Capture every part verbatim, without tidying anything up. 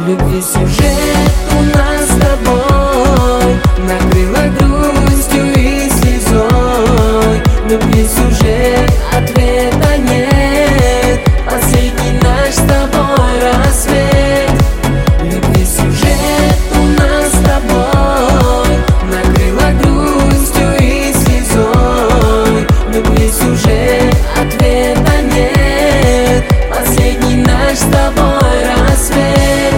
Любви сюжет у нас с тобой накрыла грустью и слезой. Любви сюжет, ответа нет, последний наш с тобой рассвет. Любви сюжет у нас с тобой накрыла грустью и слезой. Любви сюжет, ответа нет, последний наш с тобой рассвет.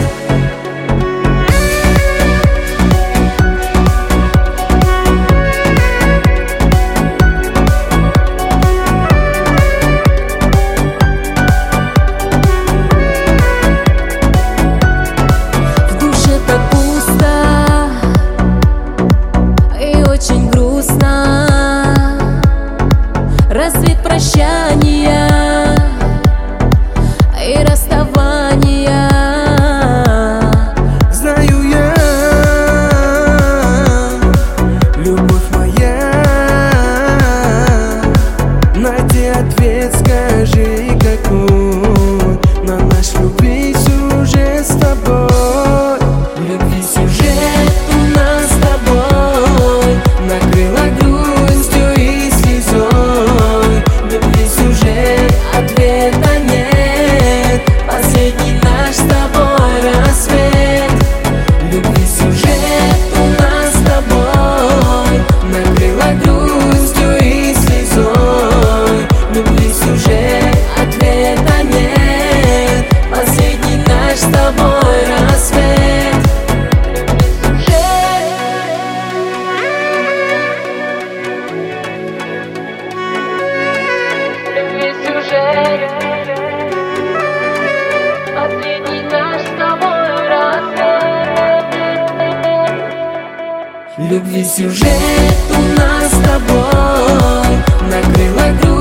Рассвет прощания и расставания. Знаю я, любовь моя, найди ответ, скажи какой на наш любви сюжет с тобой. Любви сюжет у нас с тобой накрыла грустью и слезой. Любви сюжет, ответа нет, последний наш с тобой рассвет. Любви сюжет у нас с тобой накрыла грустью и слезой. Любви сюжет, ответа нет, последний наш с тобой рассвет. Любви сюжет, последний наш с тобой рассвет. Любви сюжет у нас с тобой накрыла грудь.